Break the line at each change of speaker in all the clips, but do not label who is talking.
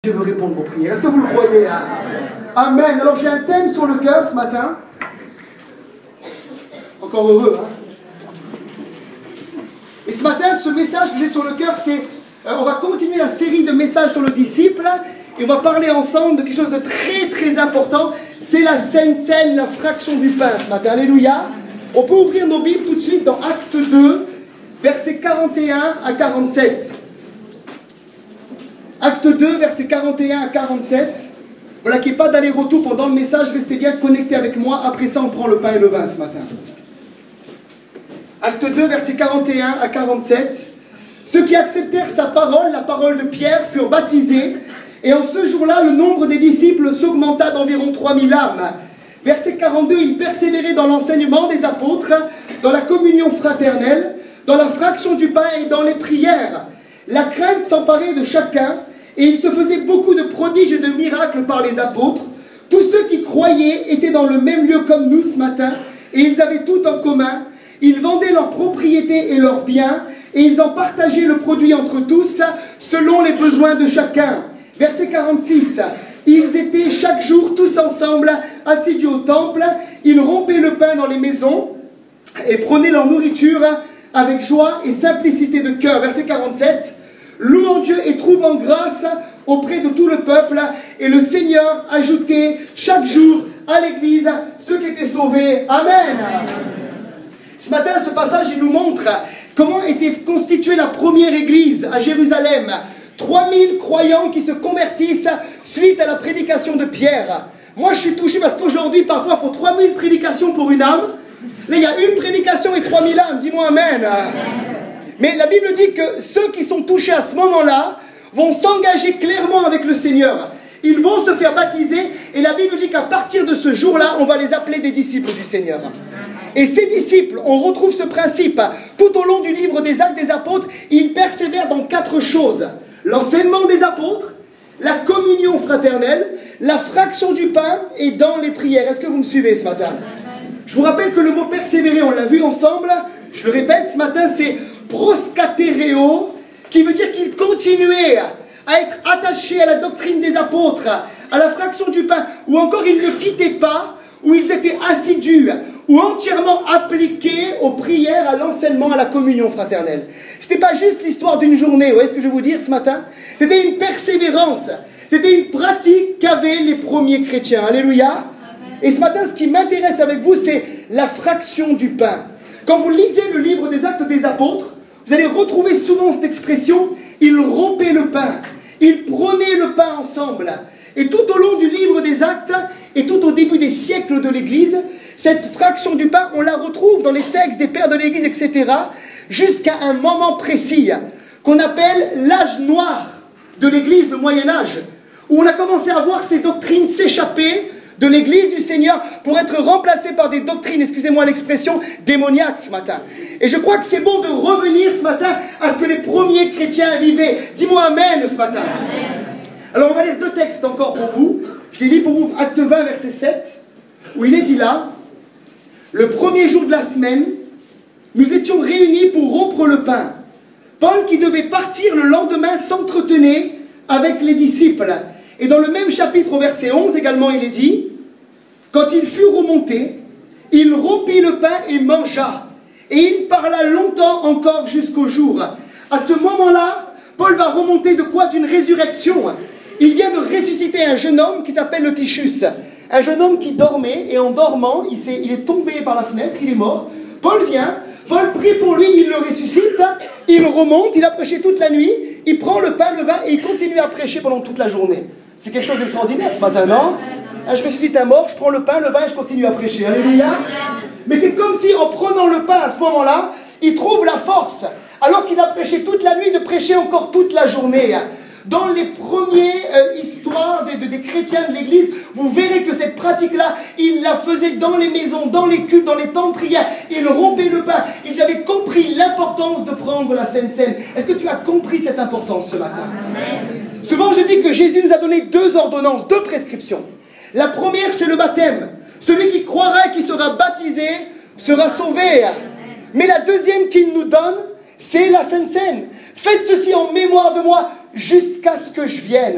Dieu veut répondre aux prières. Est-ce que vous le croyez, hein? Amen. Alors j'ai un thème sur le cœur ce matin. Encore heureux, hein? Et ce matin, ce message que j'ai sur le cœur, c'est... on va continuer la série de messages sur le disciple. Et on va parler ensemble de quelque chose de très très important. C'est la Sainte Seine, la fraction du pain ce matin. Alléluia. On peut ouvrir nos Bibles tout de suite dans Acte 2, versets 41 à 47. Acte 2, versets 41 à 47. Voilà, qu'il n'y ait pas d'aller-retour pendant le message. Restez bien connectés avec moi. Après ça, on prend le pain et le vin ce matin. Acte 2, versets 41 à 47. Ceux qui acceptèrent sa parole, la parole de Pierre, furent baptisés. Et en ce jour-là, le nombre des disciples s'augmenta d'environ 3000 âmes. Verset 42, ils persévéraient dans l'enseignement des apôtres, dans la communion fraternelle, dans la fraction du pain et dans les prières. La crainte s'emparait de chacun, et il se faisait beaucoup de prodiges et de miracles par les apôtres. Tous ceux qui croyaient étaient dans le même lieu comme nous ce matin, et ils avaient tout en commun. Ils vendaient leurs propriétés et leurs biens, et ils en partageaient le produit entre tous, selon les besoins de chacun. Verset 46. Ils étaient chaque jour tous ensemble, assidus au temple. Ils rompaient le pain dans les maisons, et prenaient leur nourriture avec joie et simplicité de cœur. Verset 47. Louant Dieu et trouvant grâce auprès de tout le peuple, et le Seigneur ajoutait chaque jour à l'église ceux qui étaient sauvés. Amen. Ce matin, ce passage, il nous montre comment était constituée la première église à Jérusalem. 3000 croyants qui se convertissent suite à la prédication de Pierre. Moi, je suis touché parce qu'aujourd'hui, parfois, il faut 3000 prédications pour une âme. Là, il y a une prédication et 3000 âmes. Dis-moi amen. Mais la Bible dit que ceux qui sont touchés à ce moment-là vont s'engager clairement avec le Seigneur. Ils vont se faire baptiser et la Bible dit qu'à partir de ce jour-là, on va les appeler des disciples du Seigneur. Et ces disciples, on retrouve ce principe tout au long du livre des Actes des Apôtres. Ils persévèrent dans 4 choses. L'enseignement des apôtres, la communion fraternelle, la fraction du pain et dans les prières. Est-ce que vous me suivez ce matin? Je vous rappelle que le mot persévérer, on l'a vu ensemble. Je le répète, ce matin, c'est proskatereo, qui veut dire qu'ils continuaient à être attachés à la doctrine des apôtres, à la fraction du pain, ou encore ils ne quittaient pas, ou ils étaient assidus, ou entièrement appliqués aux prières, à l'enseignement, à la communion fraternelle. Ce n'était pas juste l'histoire d'une journée, vous voyez ce que je veux vous dire ce matin? C'était une persévérance, c'était une pratique qu'avaient les premiers chrétiens. Alléluia. Amen. Et ce matin, ce qui m'intéresse avec vous, c'est la fraction du pain. Quand vous lisez le livre des Actes des Apôtres, vous allez retrouver souvent cette expression, ils rompaient le pain, ils prenaient le pain ensemble. Et tout au long du livre des Actes, et tout au début des siècles de l'Église, cette fraction du pain, on la retrouve dans les textes des pères de l'Église, etc., jusqu'à un moment précis, qu'on appelle l'âge noir de l'Église, le Moyen-Âge, où on a commencé à voir ces doctrines s'échapper de l'Église du Seigneur pour être remplacées par des doctrines, excusez-moi l'expression, démoniaques ce matin. Et je crois que c'est bon de revenir ce matin à ce que les premiers chrétiens vivaient. Dis-moi amen ce matin. Amen. Alors on va lire 2 textes encore pour vous. Je les lis pour vous, Acte 20, verset 7, où il est dit là, « Le premier jour de la semaine, nous étions réunis pour rompre le pain. Paul, qui devait partir le lendemain, s'entretenait avec les disciples. » Et dans le même chapitre, au verset 11 également, il est dit, « Quand il fut remonté, il rompit le pain et mangea. Et il parla longtemps encore jusqu'au jour. » À ce moment-là, Paul va remonter de quoi? D'une résurrection. Il vient de ressusciter un jeune homme qui s'appelle le Tychus. Un jeune homme qui dormait, et en dormant, il est tombé par la fenêtre, il est mort. Paul vient, Paul prie pour lui, il le ressuscite, il remonte, il a prêché toute la nuit, il prend le pain, le vin, et il continue à prêcher pendant toute la journée. C'est quelque chose d'extraordinaire ce matin, non? Je ressuscite un mort, je prends le pain, le vin, et je continue à prêcher. Alléluia. Mais c'est comme si, en prenant le pain à ce moment-là, il trouve la force, alors qu'il a prêché toute la nuit, de prêcher encore toute la journée. Dans les premières histoires des chrétiens de l'Église, vous verrez que cette pratique-là, ils la faisaient dans les maisons, dans les cultes, dans les temps de prière. Ils rompaient le pain. Ils avaient compris l'importance de prendre la Sainte Seine. Est-ce que tu as compris cette importance ce matin? Amen. Souvent, je dis que Jésus nous a donné 2 ordonnances, 2 prescriptions. La première, c'est le baptême. Celui qui croira et qui sera baptisé sera sauvé. Mais la deuxième qu'il nous donne, c'est la Sainte Seine. Faites ceci en mémoire de moi jusqu'à ce que je vienne.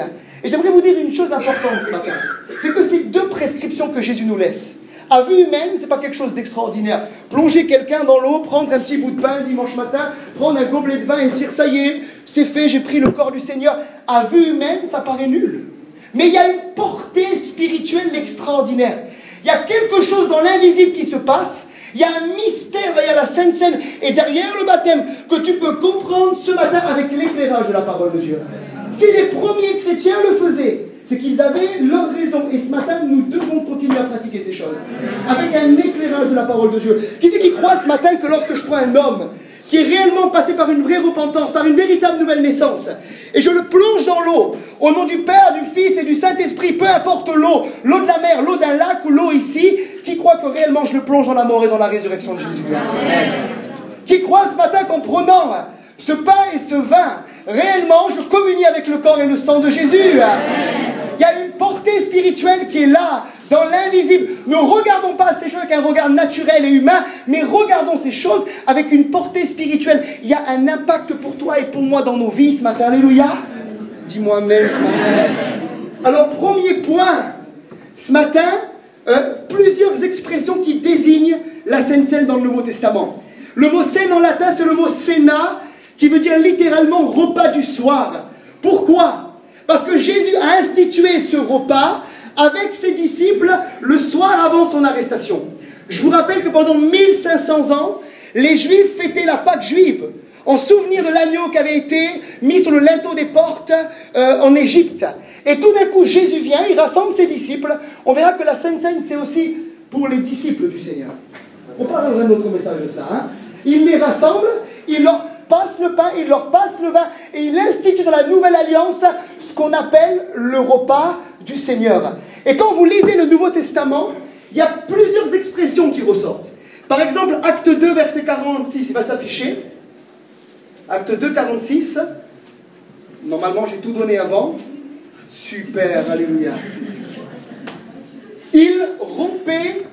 Et j'aimerais vous dire une chose importante ce matin. C'est que ces deux prescriptions que Jésus nous laisse, à vue humaine, ce n'est pas quelque chose d'extraordinaire. Plonger quelqu'un dans l'eau, prendre un petit bout de pain dimanche matin, prendre un gobelet de vin et se dire ça y est, c'est fait, j'ai pris le corps du Seigneur. À vue humaine, ça paraît nul. Mais il y a une portée spirituelle extraordinaire. Il y a quelque chose dans l'invisible qui se passe. Il y a un mystère derrière la Sainte Seine et derrière le baptême que tu peux comprendre ce matin avec l'éclairage de la parole de Dieu. Si les premiers chrétiens le faisaient, c'est qu'ils avaient leur raison. Et ce matin, nous devons continuer à pratiquer ces choses. Avec un éclairage de la parole de Dieu. Qui c'est qui croit ce matin que lorsque je prends un homme qui est réellement passé par une vraie repentance, par une véritable nouvelle naissance, et je le plonge dans l'eau, au nom du Père, du Fils et du Saint-Esprit, peu importe l'eau, l'eau de la mer, l'eau d'un lac ou l'eau ici, qui croit que réellement je le plonge dans la mort et dans la résurrection de Jésus? Amen. Qui croit ce matin qu'en prenant ce pain et ce vin, réellement je communie avec le corps et le sang de Jésus? Amen. Il y a une portée spirituelle qui est là, dans l'invisible. Ne regardons pas ces choses avec un regard naturel et humain, mais regardons ces choses avec une portée spirituelle. Il y a un impact pour toi et pour moi dans nos vies ce matin. Alléluia. Dis-moi amen ce matin. Alors, premier point, ce matin, plusieurs expressions qui désignent la Sainte Seine dans le Nouveau Testament. Le mot Seine en latin, c'est le mot Cena, qui veut dire littéralement repas du soir. Pourquoi ? Parce que Jésus a institué ce repas avec ses disciples le soir avant son arrestation. Je vous rappelle que pendant 1500 ans, les Juifs fêtaient la Pâque juive, en souvenir de l'agneau qui avait été mis sur le linteau des portes en Égypte. Et tout d'un coup, Jésus vient, il rassemble ses disciples. On verra que la Sainte Seine, c'est aussi pour les disciples du Seigneur. On parle dans un autre message de ça. Hein. Il les rassemble, il leur passe le pain, il leur passe le vin, et il institue dans la nouvelle alliance ce qu'on appelle le repas du Seigneur. Et quand vous lisez le Nouveau Testament, il y a plusieurs expressions qui ressortent. Par exemple, Acte 2, verset 46, il va s'afficher. Acte 2, 46. Normalement, j'ai tout donné avant. Super, alléluia. Il rompait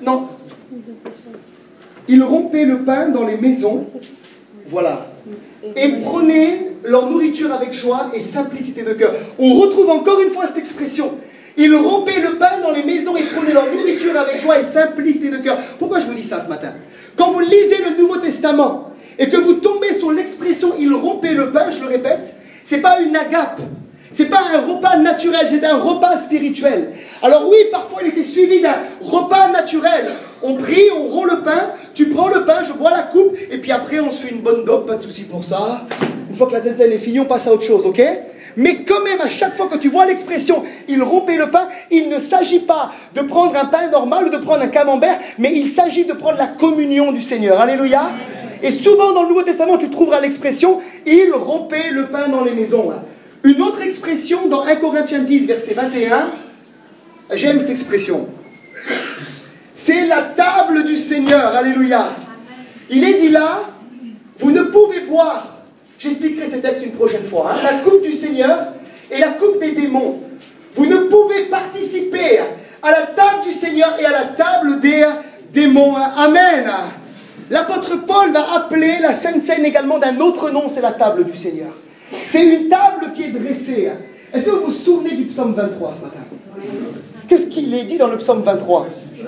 le pain dans les maisons. Voilà. Et prenaient leur nourriture avec joie et simplicité de cœur. On retrouve encore une fois cette expression. Ils rompaient le pain dans les maisons et prenaient leur nourriture avec joie et simplicité de cœur. Pourquoi je vous dis ça ce matin? Quand vous lisez le Nouveau Testament et que vous tombez sur l'expression « ils rompaient le pain », je le répète, ce n'est pas une agape. Ce n'est pas un repas naturel, c'est un repas spirituel. Alors oui, parfois il était suivi d'un repas naturel. On prie, on rompt le pain, tu prends le pain, je bois la coupe, et puis après on se fait une bonne dope, pas de souci pour ça. Une fois que la Sainte Seine est finie, on passe à autre chose, ok? Mais quand même, à chaque fois que tu vois l'expression « il rompait le pain », il ne s'agit pas de prendre un pain normal ou de prendre un camembert, mais il s'agit de prendre la communion du Seigneur. Alléluia. Et souvent dans le Nouveau Testament, tu trouveras l'expression « il rompait le pain dans les maisons ». Une autre expression dans 1 Corinthiens 10, verset 21, j'aime cette expression. C'est la table du Seigneur, alléluia. Il est dit là, vous ne pouvez boire, j'expliquerai ce texte une prochaine fois, la coupe du Seigneur et la coupe des démons. Vous ne pouvez participer à la table du Seigneur et à la table des démons. Amen. L'apôtre Paul va appeler la Sainte Seine également d'un autre nom, c'est la table du Seigneur. C'est une table qui est dressée. Est-ce que vous vous souvenez du psaume 23 ce matin? Qu'est-ce qu'il est dit dans le psaume 23?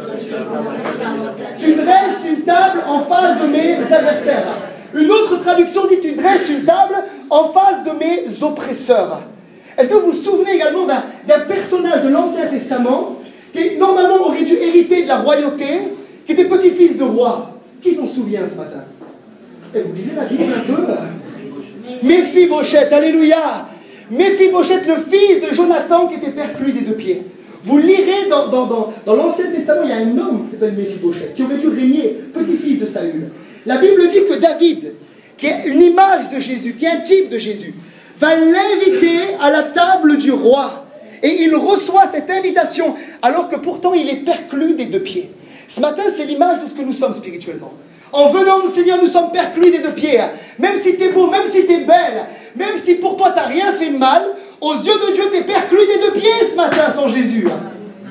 Tu dresses une table en face de mes adversaires. Une autre traduction dit tu dresses une table en face de mes oppresseurs. Est-ce que vous vous souvenez également d'un personnage de l'Ancien Testament qui normalement aurait dû hériter de la royauté, qui était petit-fils de roi? Qui s'en souvient ce matin? Et vous lisez la Bible un peu? Méphibosheth, alléluia. Méphibosheth, le fils de Jonathan qui était perclus des deux pieds. Vous lirez dans l'Ancien Testament, il y a un homme qui s'appelle Méphibosheth, qui aurait dû régner, petit-fils de Saül. La Bible dit que David, qui est une image de Jésus, qui est un type de Jésus, va l'inviter à la table du roi. Et il reçoit cette invitation, alors que pourtant il est perclus des deux pieds. Ce matin, c'est l'image de ce que nous sommes spirituellement. En venant au Seigneur, nous sommes perclus des deux pieds. Même si tu es beau, même si tu es belle, même si pour toi tu n'as rien fait de mal, aux yeux de Dieu, tu es perclus des deux pieds ce matin sans Jésus.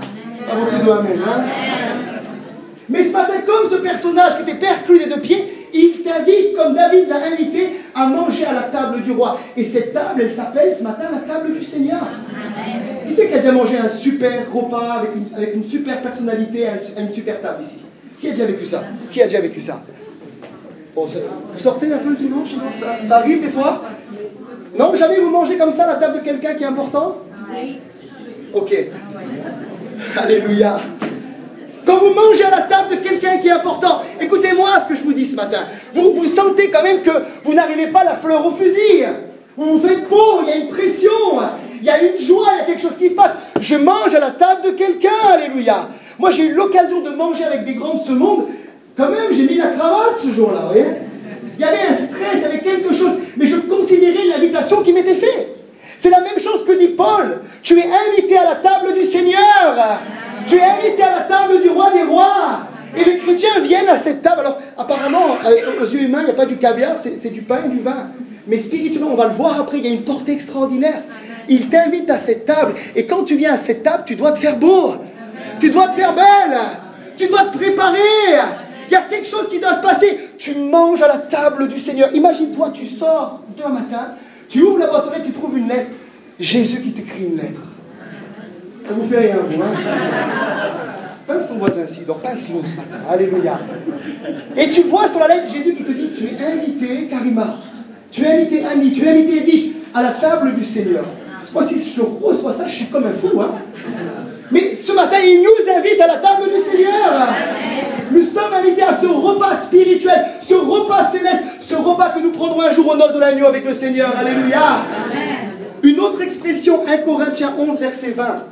Amen. Mais ce matin, comme ce personnage qui était perclus des deux pieds, Il t'invite, comme David l'a invité, à manger à la table du roi. Et cette table, elle s'appelle ce matin la table du Seigneur. Qui c'est qui a déjà mangé un super repas avec une super personnalité à une super table ici? Qui a déjà vécu ça? Qui a déjà vécu ça? Bon, vous sortez un peu le dimanche, non? Ça arrive des fois? Non, jamais vous mangez comme ça à la table de quelqu'un qui est important? Ok. Alléluia. Quand vous mangez à la table de quelqu'un qui est important, écoutez-moi ce que je vous dis ce matin. Vous sentez quand même que vous n'arrivez pas la fleur au fusil. Vous vous faites beau, il y a une pression, il y a une joie, il y a quelque chose qui se passe. Je mange à la table de quelqu'un, alléluia. Moi j'ai eu l'occasion de manger avec des grands de ce monde. Quand même, j'ai mis la cravate ce jour-là, vous voyez. Il y avait un stress, il y avait quelque chose. Mais je considérais l'invitation qui m'était faite. C'est la même chose que dit Paul. Tu es invité à la table du Seigneur. Tu es invité à la table du roi des rois. Et les chrétiens viennent à cette table. Alors, apparemment, aux yeux humains, il n'y a pas du caviar, c'est du pain et du vin. Mais spirituellement, on va le voir après, il y a une portée extraordinaire. Il t'invite à cette table. Et quand tu viens à cette table, tu dois te faire beau. Tu dois te faire belle. Tu dois te préparer. Il y a quelque chose qui doit se passer. Tu manges à la table du Seigneur. Imagine-toi, tu sors demain matin, tu ouvres la boîte aux lettres, tu trouves une lettre. Jésus qui t'écrit une lettre. Ça vous fait rien, vous, hein? Pince ton voisin ci, donc pince-le ce matin. Alléluia. Et tu vois sur la lettre Jésus qui te dit, tu es invité, Karima. Tu es invité, Annie. Tu es invité, Edwige, à la table du Seigneur. Moi, si je reçois ça, je suis comme un fou, hein? Mais ce matin, il nous invite à la table du Seigneur. Nous sommes invités à ce repas spirituel, ce repas céleste, ce repas que nous prendrons un jour aux noces de l'agneau avec le Seigneur. Alléluia. Une autre expression, 1 Corinthiens 11, verset 20.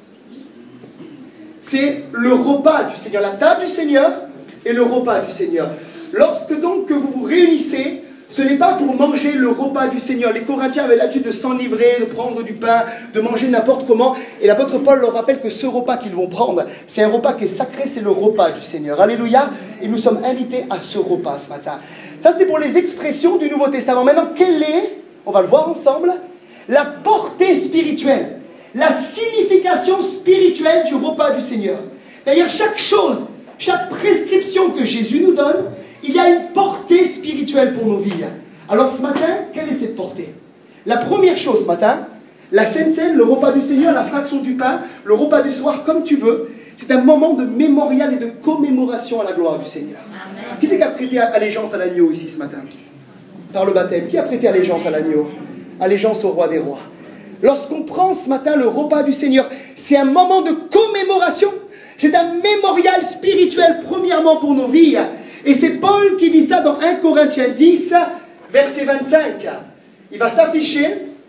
C'est le repas du Seigneur, la table du Seigneur et le repas du Seigneur. Lorsque donc que vous vous réunissez, ce n'est pas pour manger le repas du Seigneur. Les Corinthiens avaient l'habitude de s'enivrer, de prendre du pain, de manger n'importe comment. Et l'apôtre Paul leur rappelle que ce repas qu'ils vont prendre, c'est un repas qui est sacré, c'est le repas du Seigneur. Alléluia. Et nous sommes invités à ce repas ce matin. Ça, c'était pour les expressions du Nouveau Testament. Maintenant, quelle est, on va le voir ensemble, la portée spirituelle, la signification spirituelle du repas du Seigneur. D'ailleurs, chaque chose, chaque prescription que Jésus nous donne, il y a une portée spirituelle pour nos vies. Alors ce matin, quelle est cette portée? La première chose ce matin, la Sainte Seine, le repas du Seigneur, la fraction du pain, le repas du soir, comme tu veux, c'est un moment de mémorial et de commémoration à la gloire du Seigneur. Amen. Qui c'est qui a prêté allégeance à l'agneau ici ce matin? Par le baptême, qui a prêté allégeance à l'agneau? Allégeance au roi des rois. Lorsqu'on prend ce matin le repas du Seigneur, c'est un moment de commémoration. C'est un mémorial spirituel, premièrement pour nos vies. Et c'est Paul qui dit ça dans 1 Corinthiens 10, verset 25. Il va s'afficher.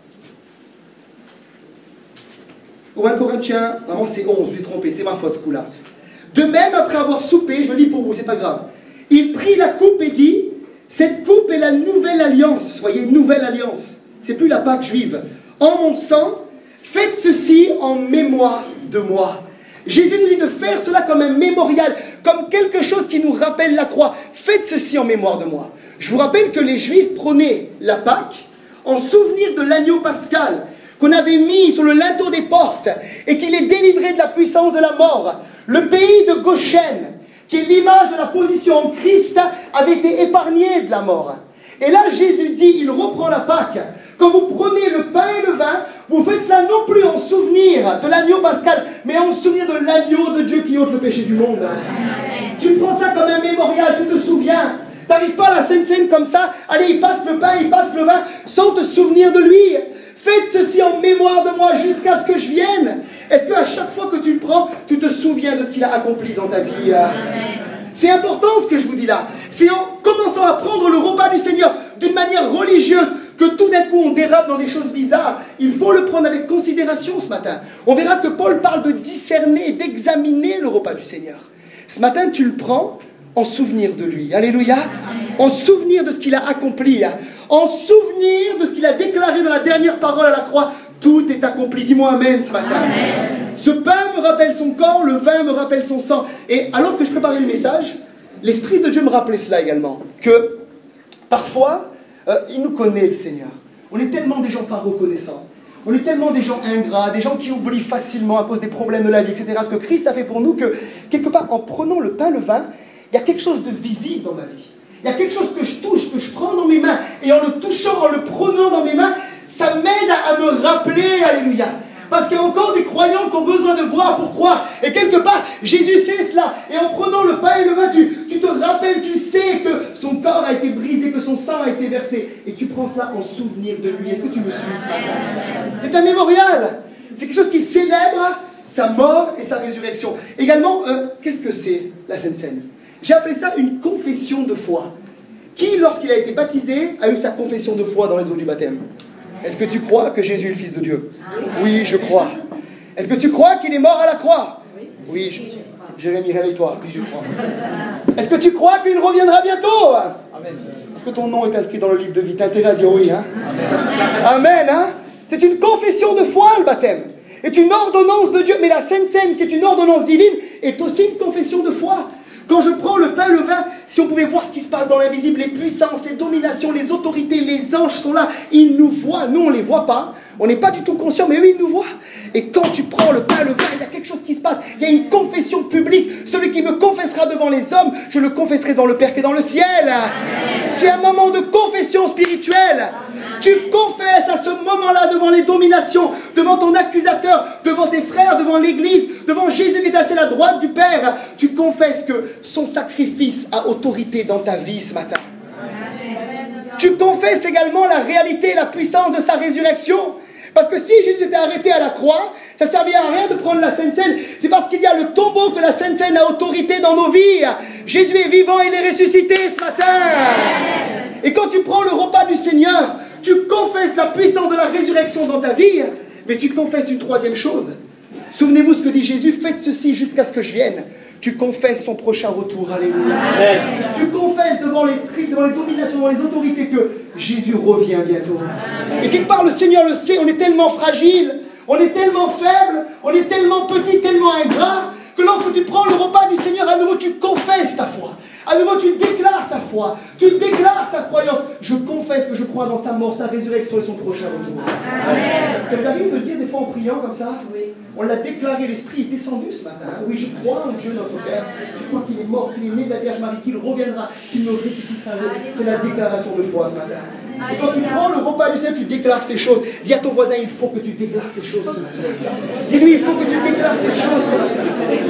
Ou 1 Corinthiens, vraiment c'est 11, je l'ai trompé, c'est ma faute ce coup-là. De même, après avoir soupé, je lis pour vous, c'est pas grave. Il prit la coupe et dit, cette coupe est la nouvelle alliance. Voyez, nouvelle alliance. C'est plus la Pâque juive. En mon sang, faites ceci en mémoire de moi. Jésus nous dit de faire cela comme un mémorial, comme quelque chose qui nous rappelle la croix. Faites ceci en mémoire de moi. Je vous rappelle que les Juifs prenaient la Pâque en souvenir de l'agneau pascal qu'on avait mis sur le linteau des portes et qui les délivrait de la puissance de la mort. Le pays de Goshen, qui est l'image de la position en Christ, avait été épargné de la mort. Et là, Jésus dit, il reprend la Pâque. Quand vous prenez le pain et le vin, vous faites cela non plus en souvenir de l'agneau pascal, mais en souvenir de l'agneau de Dieu qui ôte le péché du monde. Amen. Tu prends ça comme un mémorial, tu te souviens. Tu n'arrives pas à la Sainte Seine comme ça, allez, il passe le pain, il passe le vin, sans te souvenir de lui. Faites ceci en mémoire de moi jusqu'à ce que je vienne. Est-ce qu'à chaque fois que tu le prends, tu te souviens de ce qu'il a accompli dans ta vie? Amen. C'est important ce que je vous dis là. C'est en commençant à prendre le repas du Seigneur d'une manière religieuse que tout d'un coup on dérape dans des choses bizarres. Il faut le prendre avec considération ce matin. On verra que Paul parle de discerner, d'examiner le repas du Seigneur. Ce matin, tu le prends en souvenir de lui. Alléluia. En souvenir de ce qu'il a accompli. En souvenir de ce qu'il a déclaré dans la dernière parole à la croix. Tout est accompli. Dis-moi Amen ce matin. Amen. Ce pain me rappelle son corps, le vin me rappelle son sang. Et alors que je préparais le message, l'Esprit de Dieu me rappelait cela également. Que parfois, il nous connaît le Seigneur. On est tellement des gens pas reconnaissants. On est tellement des gens ingrats, des gens qui oublient facilement à cause des problèmes de la vie, etc. Ce que Christ a fait pour nous, que quelque part, en prenant le pain, le vin, il y a quelque chose de visible dans ma vie. il y a quelque chose que je touche, que je prends dans mes mains, et en le touchant, en le prenant dans mes mains, ça m'aide à me rappeler, alléluia. Parce qu'il y a encore des croyants qui ont besoin de voir pour croire. Et quelque part, Jésus sait cela. Et en prenant le pain et le vin, tu te rappelles, tu sais que son corps a été brisé, que son sang a été versé. Et tu prends cela en souvenir de lui. Est-ce que tu me suis ça? C'est un mémorial. C'est quelque chose qui célèbre sa mort et sa résurrection. Également, qu'est-ce que c'est la Sainte Seine? J'ai appelé ça une confession de foi. Qui, lorsqu'il a été baptisé, a eu sa confession de foi dans les eaux du baptême? Est-ce que tu crois que Jésus est le Fils de Dieu? Oui, je crois. Est-ce que tu crois qu'il est mort à la croix? Oui, Jérémie, réveille-toi. Oui, je crois. Est-ce que tu crois qu'il reviendra bientôt? Amen. Est-ce que ton nom est inscrit dans le livre de vie? T'as intérêt à dire oui, hein? Amen, hein? C'est une confession de foi, le baptême. C'est une ordonnance de Dieu. Mais la Sainte Seine, qui est une ordonnance divine, est aussi une confession de foi. Quand je prends le pain, le vin, si on pouvait voir ce qui se passe dans l'invisible, les puissances, les dominations, les autorités, les anges sont là, ils nous voient, nous on ne les voit pas, on n'est pas du tout conscient, mais eux ils nous voient. Et quand tu prends le pain, le vin, il y a quelque chose qui se passe, il y a une confession publique, celui qui me confessera devant les hommes, je le confesserai devant le Père qui est dans le ciel. C'est un moment de confession spirituelle. Tu confesses à ce moment-là devant les dominations, devant ton accusateur, devant tes frères, devant l'Église, devant Jésus qui est assis à la droite du Père. Tu confesses que son sacrifice a autorité dans ta vie ce matin. Tu confesses également la réalité et la puissance de sa résurrection. Parce que si Jésus était arrêté à la croix, ça ne servirait à rien de prendre la Sainte Seine. C'est parce qu'il y a le tombeau que la Sainte Seine a autorité dans nos vies. Jésus est vivant, il est ressuscité ce matin. Et quand tu prends le repas du Seigneur, tu confesses la puissance de la résurrection dans ta vie, mais tu confesses une troisième chose. Souvenez-vous ce que dit Jésus, faites ceci jusqu'à ce que je vienne. Tu confesses son prochain retour, alléluia. Amen. Tu confesses devant les dominations, devant les autorités que Jésus revient bientôt. Amen. Et quelque part, le Seigneur le sait, on est tellement fragile, on est tellement faible, on est tellement petit, tellement ingrat, que lorsque tu prends le repas du Seigneur, à nouveau tu confesses ta foi. À nouveau, tu déclares ta foi, tu déclares ta croyance. Je confesse que je crois dans sa mort, sa résurrection et son prochain retour. Amen. Ça vous arrive de le dire des fois en priant comme ça? Oui. On l'a déclaré, l'Esprit est descendu ce matin. Oui, je crois en Dieu notre Père. Je crois qu'il est mort, qu'il est né de la Vierge Marie, qu'il reviendra, qu'il me ressuscitera. C'est la déclaration de foi ce matin. Et quand tu prends le repas du Seigneur, tu déclares ces choses. Dis à ton voisin, il faut que tu déclares ces choses ce matin. Dis-lui, il faut que tu déclares ces choses ce matin.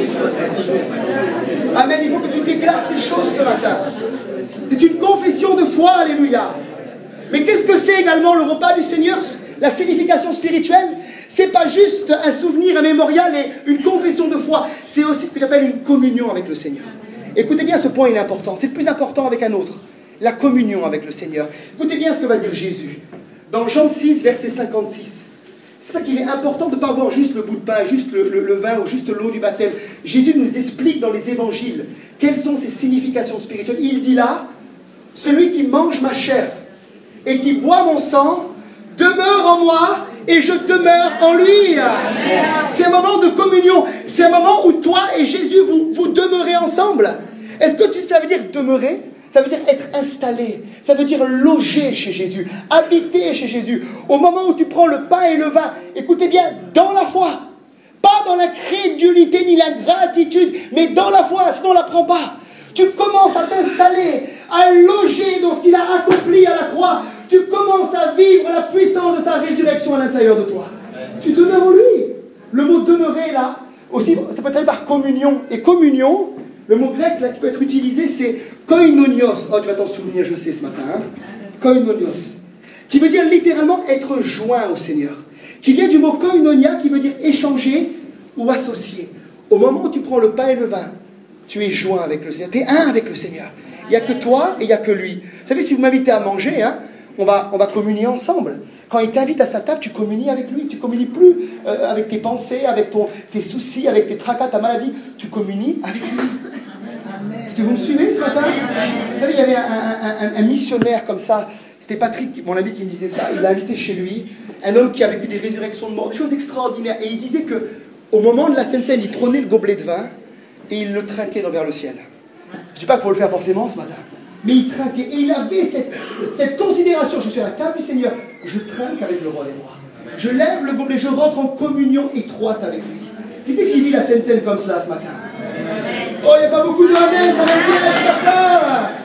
Amen, il faut que tu déclares ces choses ce matin. C'est une confession de foi, alléluia. Mais qu'est-ce que c'est également le repas du Seigneur? La signification spirituelle, c'est pas juste un souvenir, un mémorial et une confession de foi. C'est aussi ce que j'appelle une communion avec le Seigneur. Écoutez bien, ce point il est important. C'est le plus important avec un autre. La communion avec le Seigneur. Écoutez bien ce que va dire Jésus. Dans Jean 6, verset 56. C'est ça qu'il est important de ne pas voir juste le bout de pain, juste le vin ou juste l'eau du baptême. Jésus nous explique dans les évangiles quelles sont ses significations spirituelles. Il dit là, celui qui mange ma chair et qui boit mon sang demeure en moi et je demeure en lui. C'est un moment de communion. C'est un moment où toi et Jésus, vous demeurez ensemble. Est-ce que ça veut dire demeurer? Ça veut dire être installé, ça veut dire loger chez Jésus, habiter chez Jésus. Au moment où tu prends le pain et le vin, écoutez bien, dans la foi, pas dans la crédulité ni la gratitude, mais dans la foi, sinon on ne la prend pas. Tu commences à t'installer, à loger dans ce qu'il a accompli à la croix. Tu commences à vivre la puissance de sa résurrection à l'intérieur de toi. Tu demeures en lui. Le mot demeurer là, aussi, ça peut être par communion. Et communion, le mot grec là, qui peut être utilisé, c'est koinonios. Oh, tu vas t'en souvenir, je sais, ce matin. Hein? Koinonios. Qui veut dire littéralement être joint au Seigneur. Qui vient du mot koinonia, qui veut dire échanger ou associer. Au moment où tu prends le pain et le vin, tu es joint avec le Seigneur. Tu es un avec le Seigneur. Il n'y a que toi et il n'y a que lui. Vous savez, si vous m'invitez à manger, hein, on va communier ensemble. Quand il t'invite à sa table, tu communies avec lui. Tu ne communies plus avec tes pensées, avec tes soucis, avec tes tracas, ta maladie. Tu communies avec lui. Est-ce que vous me suivez ce matin? Vous savez, il y avait un missionnaire comme ça. C'était Patrick, mon ami, qui me disait ça. Il l'a invité chez lui. Un homme qui a vécu des résurrections de mort, des choses extraordinaires. Et il disait qu'au moment de la Sainte Seine, il prenait le gobelet de vin et il le trinquait vers le ciel. Je ne dis pas qu'il faut le faire forcément ce matin. Mais il trinquait. Et il avait cette considération. Je suis à la table du Seigneur. Je trinque avec le roi des rois. Je lève le gobelet. Je rentre en communion étroite avec lui. Qui c'est qui vit la Sainte Seine comme cela ce matin? Oh, il n'y a pas beaucoup de amen. Ça va bien être certain.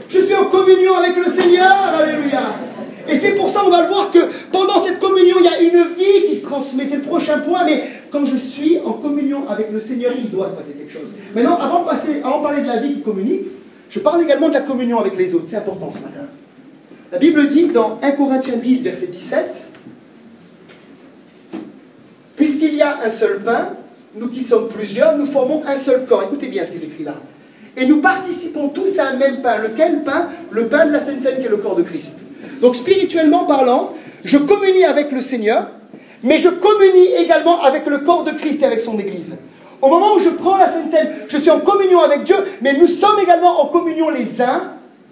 Je suis en communion avec le Seigneur, alléluia. Et c'est pour ça, on va le voir, que pendant cette communion, il y a une vie qui se transmet. C'est le prochain point, mais quand je suis en communion avec le Seigneur, il doit se passer quelque chose. Maintenant, avant de parler de la vie qui communique, je parle également de la communion avec les autres. C'est important ce matin. La Bible dit dans 1 Corinthiens 10, verset 17, « Puisqu'il y a un seul pain, nous qui sommes plusieurs, nous formons un seul corps. » Écoutez bien ce qui est écrit là. « Et nous participons tous à un même pain. » Lequel pain? Le pain de la Sainte Seine qui est le corps de Christ. Donc spirituellement parlant, je communie avec le Seigneur, mais je communie également avec le corps de Christ et avec son Église. Au moment où je prends la Sainte Seine, je suis en communion avec Dieu, mais nous sommes également en communion les uns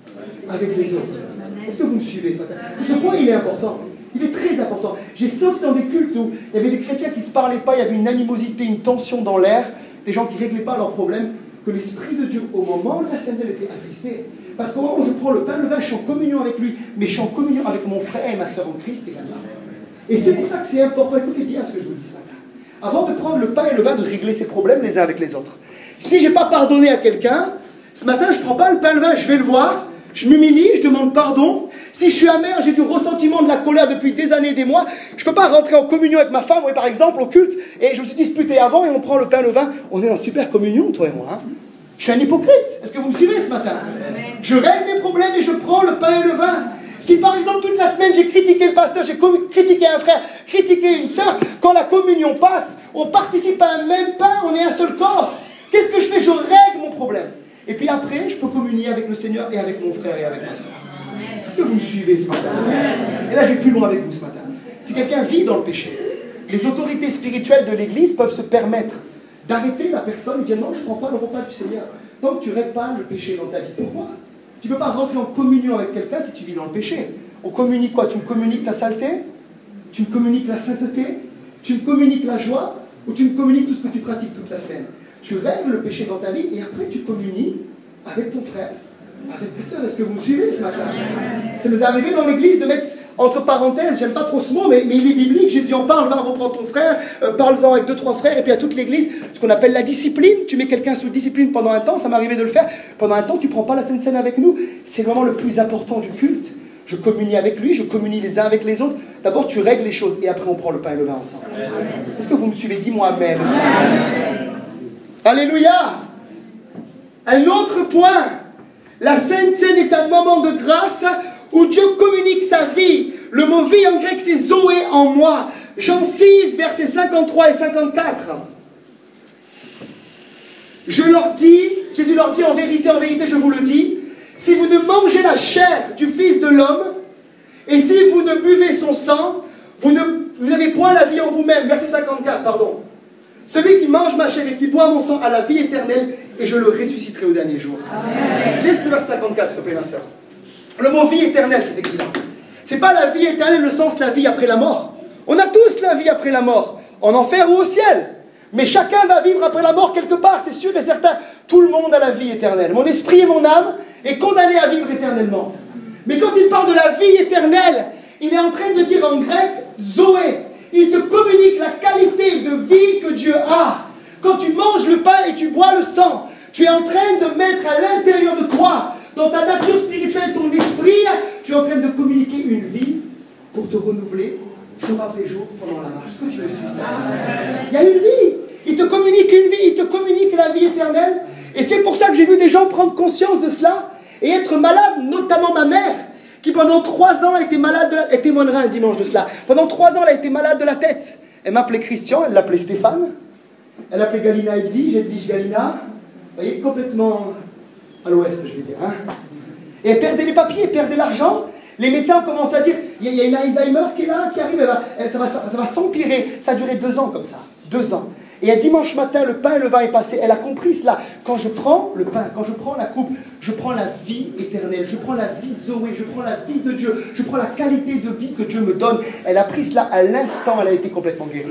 avec les autres. Est-ce que vous me suivez ce matin? Ce point, il est important. Il est très important. J'ai senti dans des cultes où il y avait des chrétiens qui ne se parlaient pas, il y avait une animosité, une tension dans l'air, des gens qui ne réglaient pas leurs problèmes, que l'Esprit de Dieu, au moment où la Sainte Seine était attristé. Parce qu'au moment où je prends le pain, le vin, je suis en communion avec lui, mais je suis en communion avec mon frère et ma soeur en Christ également. Et c'est pour ça que c'est important. Écoutez bien ce que je vous dis ce matin. Avant de prendre le pain et le vin, de régler ses problèmes les uns avec les autres. Si je n'ai pas pardonné à quelqu'un, ce matin, je ne prends pas le pain et le vin, je vais le voir, je m'humilie, je demande pardon. Si je suis amer, j'ai du ressentiment, de la colère depuis des années, des mois, je ne peux pas rentrer en communion avec ma femme, oui, par exemple, au culte, et je me suis disputé avant, et on prend le pain et le vin, on est en super communion, toi et moi. Hein. Je suis un hypocrite. Est-ce que vous me suivez ce matin? Je règle mes problèmes et je prends le pain et le vin. Si par exemple toute la semaine j'ai critiqué le pasteur, j'ai critiqué un frère, critiqué une sœur, quand la communion passe, on participe à un même pain, on est un seul corps. Qu'est-ce que je fais? Je règle mon problème. Et puis après, je peux communier avec le Seigneur et avec mon frère et avec ma sœur. Est-ce que vous me suivez ce matin? Et là, je vais plus loin avec vous ce matin. Si quelqu'un vit dans le péché, les autorités spirituelles de l'Église peuvent se permettre d'arrêter la personne et dire non, je ne prends pas le repas du Seigneur. Tant que tu ne règles pas le péché dans ta vie. Pourquoi? Tu ne peux pas rentrer en communion avec quelqu'un si tu vis dans le péché. On communique quoi? Tu me communiques ta saleté? Tu me communiques la sainteté? Tu me communiques la joie? Ou tu me communiques tout ce que tu pratiques toute la semaine? Tu règles le péché dans ta vie et après tu communies avec ton frère, avec ta soeur. Est-ce que vous me suivez ce matin? Ça nous est arrivé dans l'église de mettre entre parenthèses, j'aime pas trop ce mot, mais il est biblique, Jésus en parle, va reprendre ton frère, parle-en avec 2-3 frères, et puis à toute l'église, ce qu'on appelle la discipline. Tu mets quelqu'un sous discipline pendant un temps, ça m'est arrivé de le faire, pendant un temps tu prends pas la Sainte Seine avec nous, c'est le moment le plus important du culte. Je communie avec lui, je communie les uns avec les autres. D'abord tu règles les choses, et après on prend le pain et le vin ensemble. Est-ce que vous me suivez? Dis-moi amen. Alléluia. Un autre point, la Sainte Seine est un moment de grâce où Dieu communique sa vie. Le mot vie en grec c'est Zoé en moi. Jean 6, versets 53 et 54. Je leur dis, Jésus leur dit en vérité, je vous le dis, si vous ne mangez la chair du Fils de l'homme, et si vous ne buvez son sang, vous n'avez point la vie en vous-même. Verset 54, pardon. Celui qui mange ma chair et qui boit mon sang a la vie éternelle, et je le ressusciterai au dernier jour. Laisse le verset 54, s'il te plaît, ma soeur. Le mot vie éternelle qui est écrit là. C'est pas la vie éternelle, le sens la vie après la mort. On a tous la vie après la mort, en enfer ou au ciel. Mais chacun va vivre après la mort quelque part, c'est sûr et certain. Tout le monde a la vie éternelle. Mon esprit et mon âme est condamné à vivre éternellement. Mais quand il parle de la vie éternelle, il est en train de dire en grec Zoé. Il te communique la qualité de vie que Dieu a. Quand tu manges le pain et tu bois le sang, tu es en train de mettre à l'intérieur de toi, dans ta nature spirituelle, ton esprit, tu es en train de communiquer une vie pour te renouveler jour après jour pendant la marche. Est-ce que tu me suis ça? Il y a une vie. Il te communique une vie, il te communique la vie éternelle. Et c'est pour ça que j'ai vu des gens prendre conscience de cela et être malades, notamment ma mère, qui pendant 3 ans a été malade, elle témoignera un dimanche de cela. Pendant 3 ans, elle a été malade de la tête. Elle m'appelait Christian, elle l'appelait Stéphane. Elle appelait Galina Edwige Galina. Vous voyez, complètement à l'ouest, je vais dire. Hein. Et elle perdait les papiers, elle perdait l'argent. Les médecins ont commencé à dire, il y a une Alzheimer qui est là, qui arrive, ça va s'empirer. Ça a duré 2 ans comme ça, 2 ans. Et un dimanche matin, le pain et le vin est passé. Elle a compris cela. Quand je prends le pain, quand je prends la coupe, je prends la vie éternelle. Je prends la vie Zoé. Je prends la vie de Dieu. Je prends la qualité de vie que Dieu me donne. Elle a pris cela à l'instant. Elle a été complètement guérie.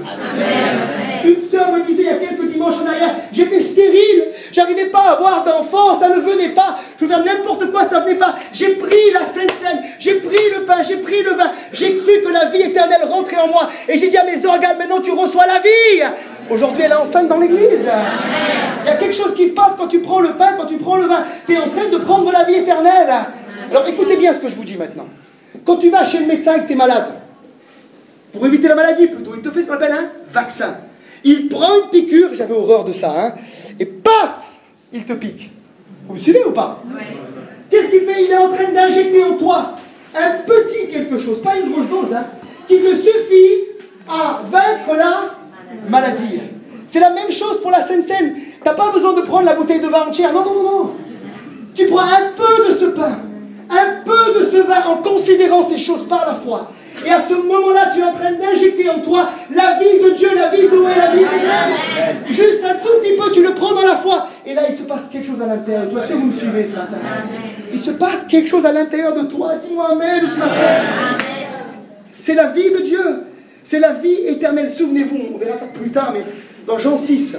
Amen. Une sœur me disait il y a quelques dimanches en arrière, j'étais stérile. J'arrivais pas à avoir d'enfant. Ça ne venait pas. Je veux faire n'importe quoi, ça ne venait pas. J'ai pris la Sainte Seine. J'ai pris le pain. J'ai pris le vin. J'ai cru que la vie éternelle rentrait en moi. Et j'ai dit à mes organes, maintenant tu reçois la vie. Aujourd'hui, elle est enceinte dans l'église. Il y a quelque chose qui se passe quand tu prends le pain, quand tu prends le vin. Tu es en train de prendre la vie éternelle. Alors écoutez bien ce que je vous dis maintenant. Quand tu vas chez le médecin et que tu es malade, pour éviter la maladie plutôt, il te fait ce qu'on appelle un vaccin. Il prend une piqûre, j'avais horreur de ça, hein, et paf, il te pique. Vous me suivez ou pas? Qu'est-ce qu'il fait? Il est en train d'injecter en toi un petit quelque chose, pas une grosse dose, hein, qui te suffit à vaincre la maladie. C'est la même chose pour la Sainte Seine. Tu n'as pas besoin de prendre la bouteille de vin entière. Non, non, non, non. Tu prends un peu de ce pain, un peu de ce vin en considérant ces choses par la foi. Et à ce moment-là, tu es en train d'injecter en toi la vie de Dieu, la vie Zoé, la vie éternelle. Juste un tout petit peu, tu le prends dans la foi. Et là, il se passe quelque chose à l'intérieur de toi. Est-ce que vous me suivez ce matin? Il se passe quelque chose à l'intérieur de toi. Dis-moi Amen ce matin. C'est la vie de Dieu. C'est la vie éternelle. Souvenez-vous, on verra ça plus tard, mais dans Jean 6,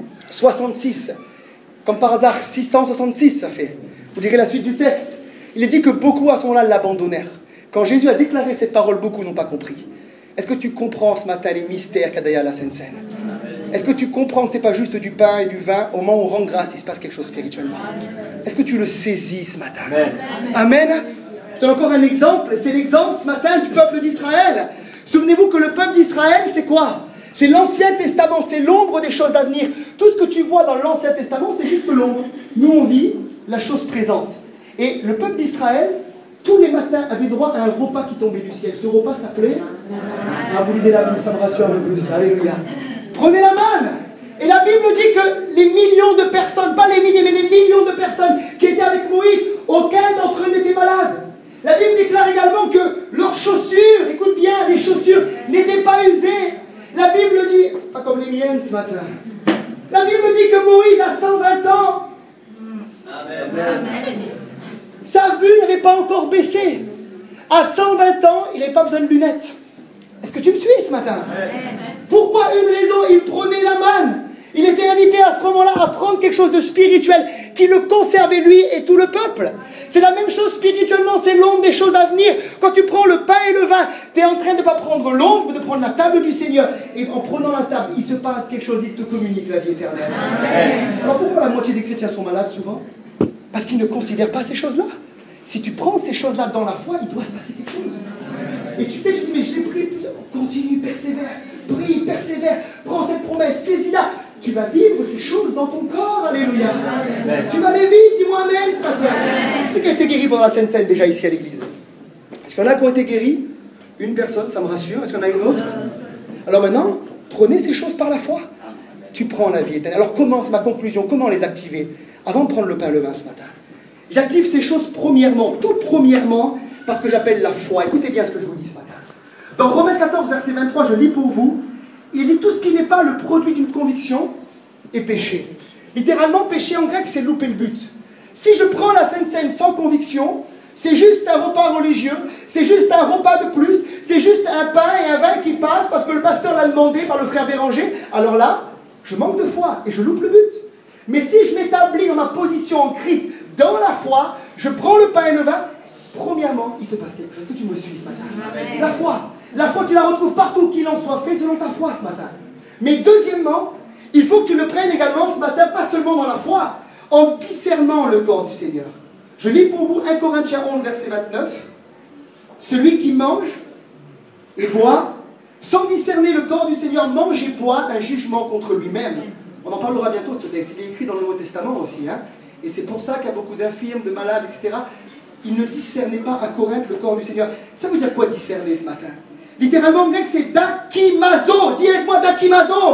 66, comme par hasard, 666 ça fait. Vous lirez la suite du texte. Il est dit que beaucoup à ce moment-là l'abandonnèrent. Quand Jésus a déclaré cette parole, beaucoup n'ont pas compris. Est-ce que tu comprends ce matin les mystères qu'a derrière la Sainte Seine? Est-ce que tu comprends que ce n'est pas juste du pain et du vin? Au moment où on rend grâce, il se passe quelque chose spirituellement. Est-ce que tu le saisis ce matin? Amen. Je donne encore un exemple. C'est l'exemple ce matin du peuple d'Israël. Souvenez-vous que le peuple d'Israël, c'est quoi? C'est l'Ancien Testament, c'est l'ombre des choses à venir. Tout ce que tu vois dans l'Ancien Testament, c'est juste l'ombre. Nous, on vit la chose présente. Et le peuple d'Israël, tous les matins, avait droit à un repas qui tombait du ciel. Ce repas s'appelait... Ah, vous lisez la Bible, ça me rassure un peu plus. Alléluia. Prenez la manne. Et la Bible dit que les millions de personnes, pas les milliers, mais les millions de personnes qui étaient avec Moïse, aucun d'entre eux n'était malade. La Bible déclare également que leurs chaussures, écoute bien, les chaussures n'étaient pas usées. La Bible dit, pas comme les miennes ce matin, la Bible dit que Moïse a 120 ans. Amen. Sa vue n'avait pas encore baissé. À 120 ans, il n'avait pas besoin de lunettes. Est-ce que tu me suis ce matin? Pourquoi? Une raison, il prenait la manne. Il était invité à ce moment-là à prendre quelque chose de spirituel qui le conservait lui et tout le peuple. C'est la même chose spirituellement, c'est l'ombre des choses à venir. Quand tu prends le pain et le vin, tu es en train de ne pas prendre l'ombre, mais de prendre la table du Seigneur. Et en prenant la table, il se passe quelque chose, il te communique la vie éternelle. Amen. Alors pourquoi la moitié des chrétiens sont malades souvent? Parce qu'ils ne considèrent pas ces choses-là. Si tu prends ces choses-là dans la foi, il doit se passer quelque chose. Et tu te dis, mais je l'ai pris, continue, persévère, prie, persévère, prends cette promesse, saisis-la. Tu vas vivre ces choses dans ton corps, alléluia. Amen. Tu vas les vivre, dis-moi Amen ce matin. Qui c'est qui a été guéri pendant la Sainte Seine déjà ici à l'église? Est-ce qu'il y en a qui ont été guéris? Une personne, ça me rassure. Est-ce qu'il y en a une autre? Alors maintenant, prenez ces choses par la foi. Tu prends la vie éternelle. Alors comment, c'est ma conclusion, comment les activer? Avant de prendre le pain et le vin ce matin, j'active ces choses premièrement, tout premièrement, parce que j'appelle la foi. Écoutez bien ce que je vous dis ce matin. Dans Romains 14, verset 23, je lis pour vous, il dit tout ce qui n'est pas le produit d'une conviction est péché. Littéralement, péché en grec, c'est louper le but. Si je prends la Sainte Seine sans conviction, c'est juste un repas religieux, c'est juste un repas de plus, c'est juste un pain et un vin qui passent parce que le pasteur l'a demandé par le frère Béranger, alors là, je manque de foi et je loupe le but. Mais si je m'établis dans ma position en Christ, dans la foi, je prends le pain et le vin, premièrement, il se passe quelque chose. Est-ce que tu me suis ce matin? Amen. La foi. La foi, tu la retrouves partout qu'il en soit fait selon ta foi ce matin. Mais deuxièmement, il faut que tu le prennes également ce matin, pas seulement dans la foi, en discernant le corps du Seigneur. Je lis pour vous 1 Corinthiens 11, verset 29. Celui qui mange et boit, sans discerner le corps du Seigneur, mange et boit un jugement contre lui-même. On en parlera bientôt de ce texte. Il est écrit dans le Nouveau Testament aussi. Hein. Et c'est pour ça qu'il y a beaucoup d'infirmes, de malades, etc. Ils ne discernaient pas à Corinthe le corps du Seigneur. Ça veut dire quoi discerner ce matin? Littéralement en grec, c'est dakimazo. Dis avec moi dakimazo.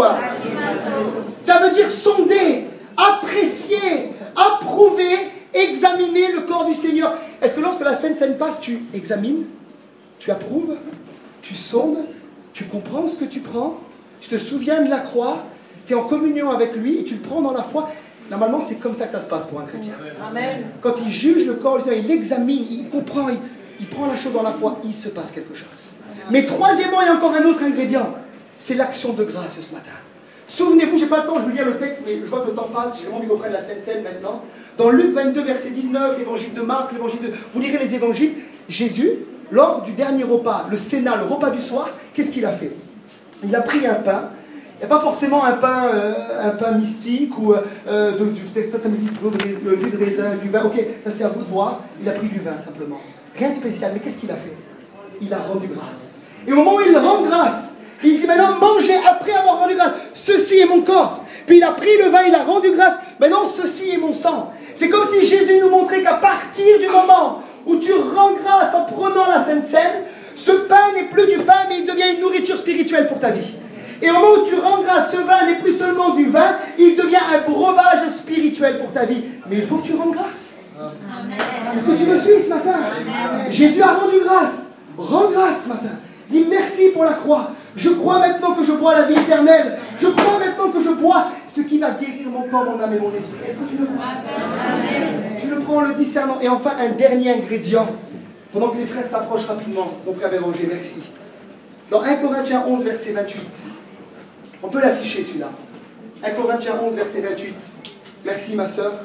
Ça veut dire sonder, apprécier, approuver, examiner le corps du Seigneur. Est-ce que lorsque la Sainte Seine passe, tu examines, tu approuves, tu sondes, tu comprends ce que tu prends, tu te souviens de la croix, tu es en communion avec lui et tu le prends dans la foi? Normalement, c'est comme ça que ça se passe pour un chrétien. Amen. Quand il juge le corps du Seigneur, il l'examine, il comprend, il prend la chose dans la foi, il se passe quelque chose. Mais troisièmement, il y a encore un autre ingrédient, c'est l'action de grâce ce matin. Souvenez-vous, je n'ai pas le temps, je vais lire le texte, mais je vois que le temps passe, j'ai vraiment envie qu'on prenne la Sainte Seine maintenant. Dans Luc 22, verset 19, l'évangile de Marc, l'évangile de... Vous lirez les évangiles, Jésus, lors du dernier repas, le Cénat, le repas du soir, qu'est-ce qu'il a fait? Il a pris un pain, Il n'y a pas forcément un pain mystique ou certains me disent le jus de raisin, du vin. Ok, ça c'est à vous de voir. Il a pris du vin simplement. Rien de spécial. Mais qu'est-ce qu'il a fait? Il a rendu grâce. Et au moment où il rend grâce, il dit maintenant mangez après avoir rendu grâce. Ceci est mon corps. Puis il a pris le vin, il a rendu grâce. Maintenant ceci est mon sang. C'est comme si Jésus nous montrait qu'à partir du moment où tu rends grâce en prenant la Sainte Seine, ce pain n'est plus du pain, mais il devient une nourriture spirituelle pour ta vie. Et au moment où tu rends grâce, ce vin n'est plus seulement du vin, il devient un breuvage spirituel pour ta vie. Mais il faut que tu rendes grâce. Est-ce que tu me suis ce matin? Amen. Jésus a rendu grâce. Rends grâce ce matin. Dis merci pour la croix. Je crois maintenant que je bois la vie éternelle. Je crois maintenant que je bois ce qui va guérir mon corps, mon âme et mon esprit. Est-ce que tu le crois? Amen. Tu le prends en le discernant. Et enfin, un dernier ingrédient. Pendant que les frères s'approchent rapidement. Mon frère Béranger, merci. Dans 1 Corinthiens 11, verset 28. On peut l'afficher celui-là. 1 Corinthiens 11, verset 28. Merci ma sœur.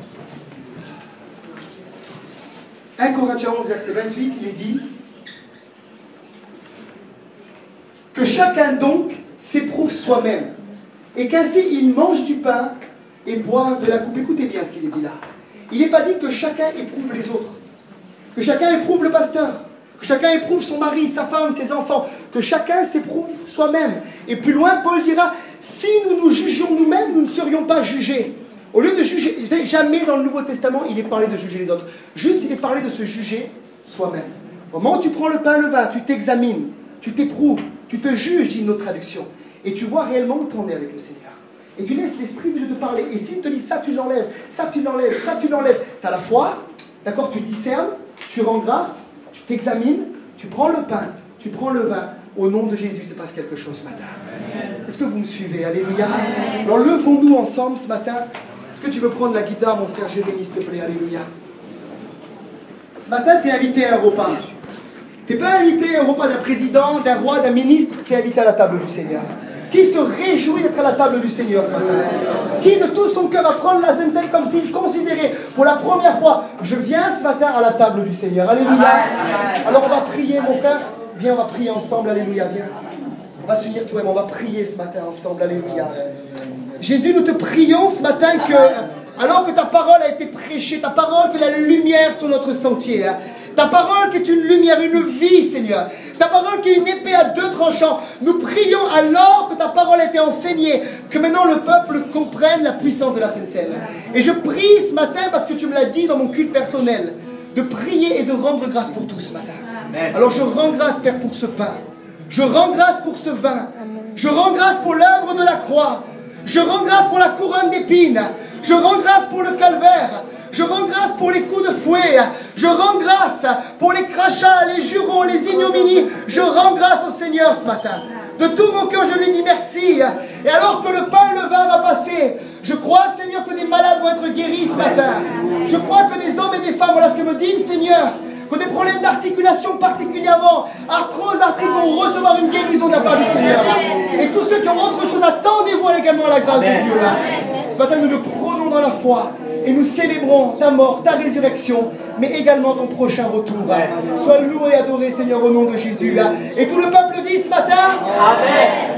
1 Corinthiens 11, verset 28, il est dit que chacun donc s'éprouve soi-même, et qu'ainsi il mange du pain et boit de la coupe. Écoutez bien ce qu'il est dit là. Il n'est pas dit que chacun éprouve les autres, que chacun éprouve le pasteur, que chacun éprouve son mari, sa femme, ses enfants, que chacun s'éprouve soi-même. Et plus loin, Paul dira, si nous nous jugions nous-mêmes, nous ne serions pas jugés. Au lieu de juger, vous savez, jamais dans le Nouveau Testament, il est parlé de juger les autres. Juste, il est parlé de se juger soi-même. Au moment où tu prends le pain, le vin, tu t'examines, tu t'éprouves, tu te juges, dit une autre traduction. Et tu vois réellement où tu en es avec le Seigneur. Et tu laisses l'Esprit de Dieu te parler. Et s'il te dit ça, tu l'enlèves, ça, tu l'enlèves, ça, tu l'enlèves. Tu as la foi, d'accord, tu discernes, tu rends grâce, tu t'examines, tu prends le pain, tu prends le vin. Au nom de Jésus, il se passe quelque chose ce matin. Est-ce que vous me suivez? Alléluia. Alors levons-nous ensemble ce matin. Est-ce que tu veux prendre la guitare, mon frère Jérémie, s'il te plaît? Alléluia. Ce matin, tu es invité à un repas. Tu n'es pas invité à un repas d'un président, d'un roi, d'un ministre. Tu es invité à la table du Seigneur. Qui se réjouit d'être à la table du Seigneur ce matin? Qui de tout son cœur va prendre la Sainte Seine comme s'il considérait pour la première fois, je viens ce matin à la table du Seigneur. Alléluia. Alors on va prier, mon frère. Viens, on va prier ensemble. Alléluia. Viens. On va s'unir toi-même. On va prier ce matin ensemble. Alléluia. Jésus, nous te prions ce matin que, alors que ta parole a été prêchée, ta parole que la lumière sur notre sentier, ta parole qui est une lumière, une vie, Seigneur, ta parole qui est une épée à deux tranchants, nous prions alors que ta parole a été enseignée, que maintenant le peuple comprenne la puissance de la Sainte Seine. Et je prie ce matin, parce que tu me l'as dit dans mon culte personnel, de prier et de rendre grâce pour tout ce matin. Alors je rends grâce, Père, pour ce pain. Je rends grâce pour ce vin. Je rends grâce pour l'œuvre de la croix. Je rends grâce pour la couronne d'épines. Je rends grâce pour le calvaire. Je rends grâce pour les coups de fouet. Je rends grâce pour les crachats, les jurons, les ignominies. Je rends grâce au Seigneur ce matin. De tout mon cœur, je lui dis merci. Et alors que le pain et le vin va passer, je crois, Seigneur, que des malades vont être guéris ce matin. Je crois que des hommes et des femmes, voilà ce que me dit le Seigneur, que des problèmes d'articulation particulièrement, arthrose, arthrite, vont recevoir une guérison de la part du Seigneur. Et tous ceux qui ont autre chose, attendez-vous également à la grâce de Dieu. Ce matin, nous le prenons dans la foi et nous célébrons ta mort, ta résurrection, mais également ton prochain retour. Sois loué et adoré, Seigneur, au nom de Jésus. Et tout le peuple dit ce matin, Amen.